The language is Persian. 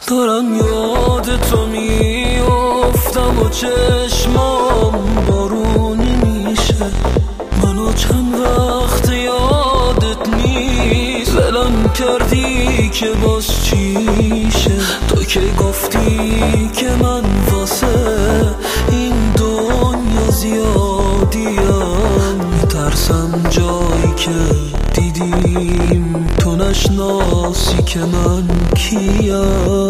دارم یاد تو میافتم و چشمام بارونی میشه. منو چند وقت یادت نیست، ولم کردی که باز چیشه. تو که گفتی که من واسه این دنیا زیادیم، میترسم جایی که دیدیم تو نشناسی که من کیم.